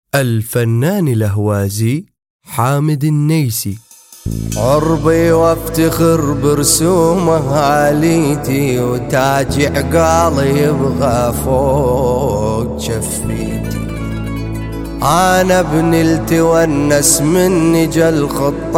الفنان الأهوازي حامد النيسي. عربي وافتخر برسومه عاليتي، وتاج عقالي يبغى فوق جفيتي. انا ابن تونس مني جل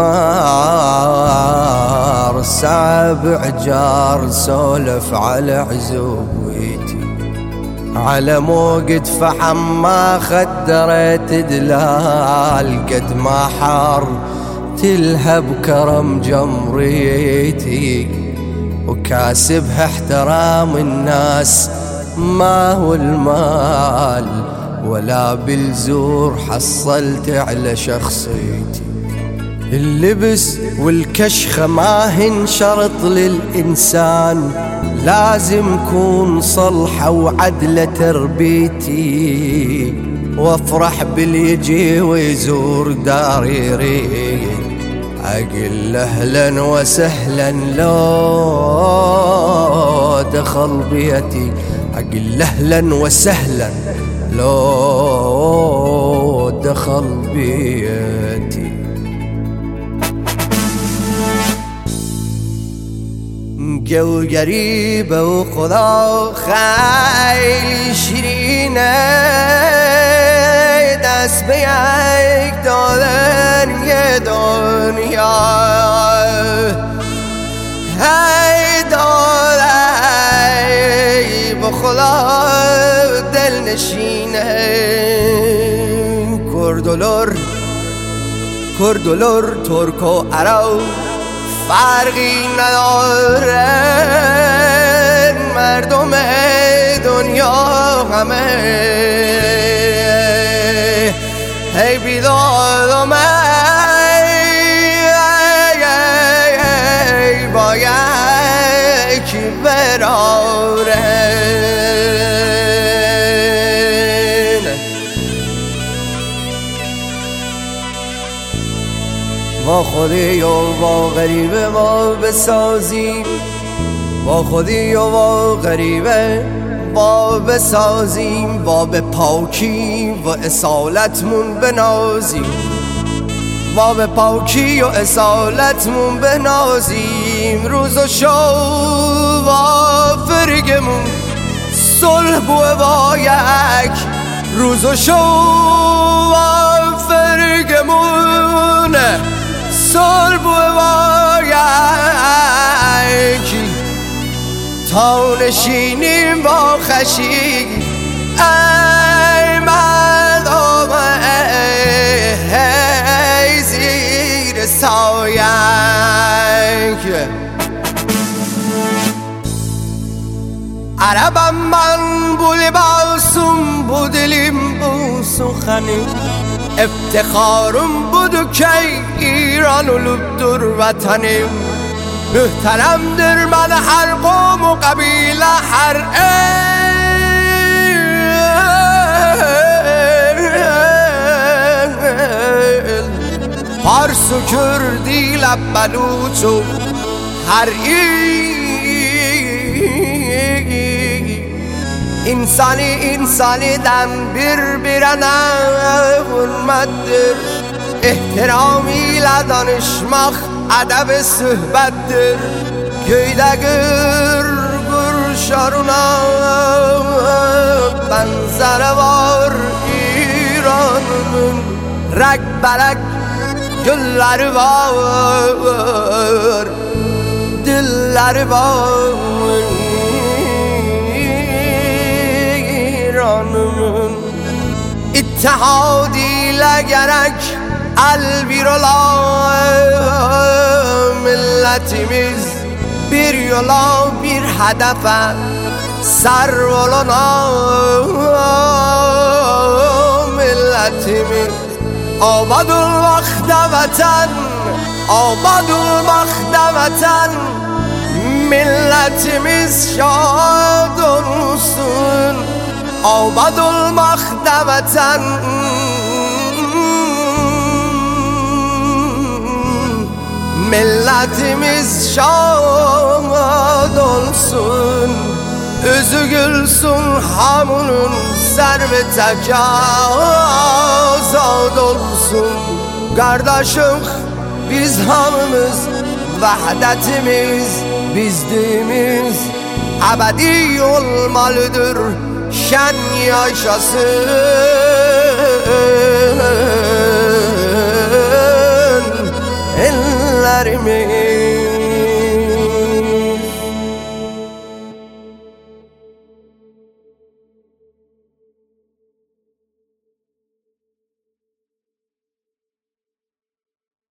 خطار، سابع جار سولف على عزوبيتي. على موقد فحم ما خدرت دلال، قد ما حار تلهب كرم جمريتي. وكاسبها احترام الناس، ما هو المال ولا بالزور حصلت على شخصيتي. اللبس والكشخة ما هن شرط للإنسان، لازم كون صلحة وعدلة تربيتي. وافرح باليجي ويزور داري يريد، أقل أهلا وسهلا لو دخل بيتي. أقل أهلا وسهلا لو دخل بيتي. جو قريبة وخدا خیلی شیرینه، دست به یک دادن یه دنیا. هی دادی با خدا دل نشینه. کردولور ترک و عرب فرقی نداره، مردم دنیا همه هی بیداد و باید کی براره. با خودی و با غریبه ما بسازیم، با خودی و با غریبه با بسازیم. با به پاکی و اصالتمون بنازیم، با به پاکی و اصالتمون بنازیم. روز و شب و فرگمون صلح بوه با یک، روز و شب و فرگمون صلح بوه با یک. تا نشینیم با خشی ای مردم ای زیر سایک. عربم من بو لباسم بو دلیم بو سخنیم، افتخارم بودو که ایران و لبدر وطنیم. محترم در من هر قوم و قبیله هر فارس و کردی لب بلوچ و هر انسانی دن برنه حرمتdir. احترامیyle danışmak ادب صحبتdir. Köyde gürşarına benzeri var İran'ın. Rek gülleri var, dilleri var İran'ın. İttihadiyle gerek el bir ola, milletimiz bir yola bir hedefe sar olana. Milletimiz آباد الوقت وطن، آباد الوقت وطن. milletimiz şad olsun، آباد الوقت وطن. milletimiz şad olsun. Özü gülsün hamunun servet-i Qardaşıq biz hamımız, vəhdətimiz bizdimiz. Əbədi olmalıdır şən yaşasın.